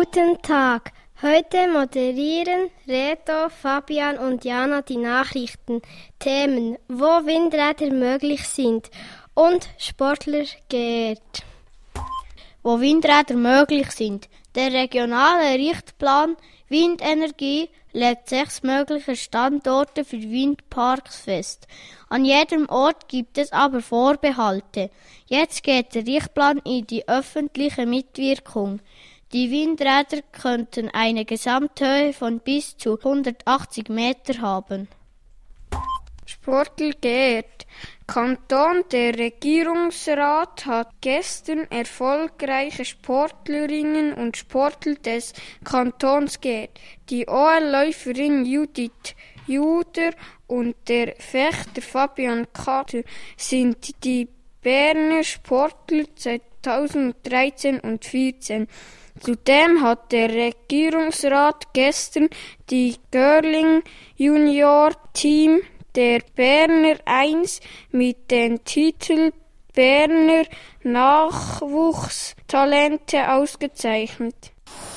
Guten Tag. Heute moderieren Reto, Fabian und Jana die Nachrichten. Themen, wo Windräder möglich sind und Sportler geehrt. Wo Windräder möglich sind. Der regionale Richtplan Windenergie legt 6 mögliche Standorte für Windparks fest. An jedem Ort gibt es aber Vorbehalte. Jetzt geht der Richtplan in die öffentliche Mitwirkung. Die Windräder könnten eine Gesamthöhe von bis zu 180 Meter haben. Sportler geehrt. Kanton, der Regierungsrat hat gestern erfolgreiche Sportlerinnen und Sportler des Kantons geehrt. Die OL-Läuferin Judith Juder und der Fechter Fabian Kader sind die Berner Sportler 2013 und 2014. Zudem hat der Regierungsrat gestern die Curling-Junior-Team der Berner 1 mit dem Titel Berner Nachwuchstalente ausgezeichnet.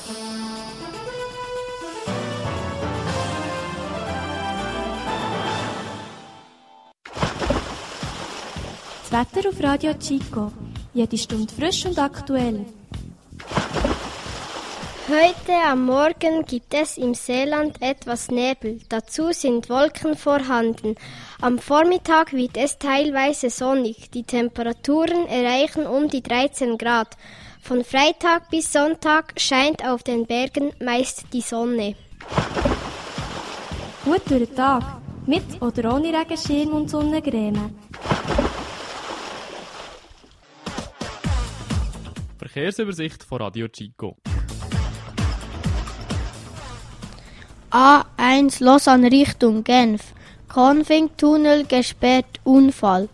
Das Wetter auf Radio Chico. Jede Stunde frisch und aktuell. Heute am Morgen gibt es im Seeland etwas Nebel, dazu sind Wolken vorhanden. Am Vormittag wird es teilweise sonnig, die Temperaturen erreichen um die 13 Grad. Von Freitag bis Sonntag scheint auf den Bergen meist die Sonne. Gut durch den Tag, mit oder ohne Regenschirm und Sonnencreme. Verkehrsübersicht von Radio Chico. A1 Lausanne Richtung Genf. Konfing-Tunnel gesperrt, Unfall.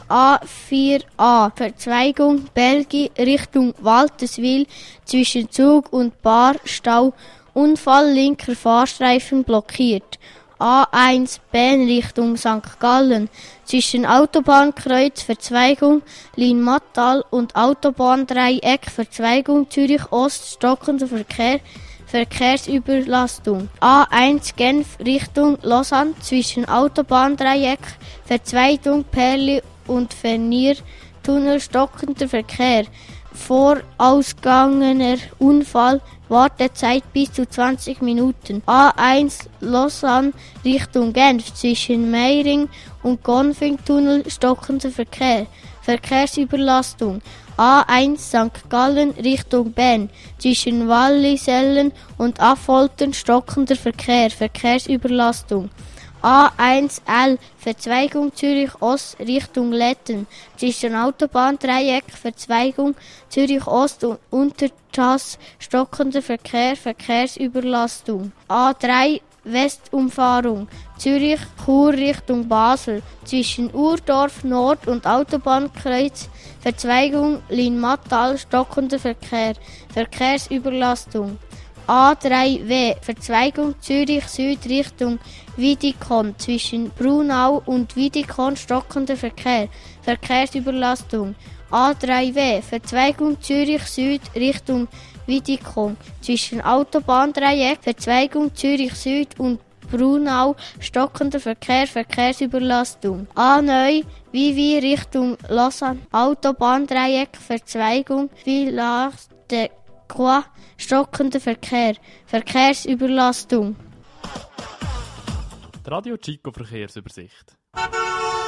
A4a Verzweigung Belgi Richtung Walterswil zwischen Zug und Bar Stau. Unfall, linker Fahrstreifen blockiert. A1 Bern Richtung St. Gallen zwischen Autobahnkreuz Verzweigung Lin-Mattal und Autobahndreieck Verzweigung Zürich Ost stockender Verkehr. Verkehrsüberlastung. A1 Genf Richtung Lausanne zwischen Autobahndreieck, Verzweigung Perli und Vernier, Tunnel stockender Verkehr. Vorausgegangener Unfall, Wartezeit bis zu 20 Minuten. A1 Lausanne Richtung Genf zwischen Meiring und Konfing-Tunnel stockender Verkehr. Verkehrsüberlastung. A1 St. Gallen Richtung Bern zwischen Wallisellen und Affoltern stockender Verkehr. Verkehrsüberlastung. A1L Verzweigung Zürich Ost Richtung Letten zwischen Autobahndreieck Verzweigung Zürich Ost und Untertass stockender Verkehr. Verkehrsüberlastung. A3 Westumfahrung Zürich Chur Richtung Basel zwischen Urdorf Nord und Autobahnkreuz Verzweigung Lin-Mattal stockender Verkehr. Verkehrsüberlastung. A3W Verzweigung Zürich Süd Richtung Wiedikon zwischen Brunau und Wiedikon stockender Verkehr. Verkehrsüberlastung. A3W Verzweigung Zürich Süd Richtung Wiedikon zwischen Autobahndreieck Verzweigung Zürich Süd und Brunau stockender Verkehr. Verkehrsüberlastung. A9 Vivi Richtung Lausanne Autobahndreieck Verzweigung Villars de Croix stockender Verkehr. Verkehrsüberlastung. Die Radio Chico Verkehrsübersicht.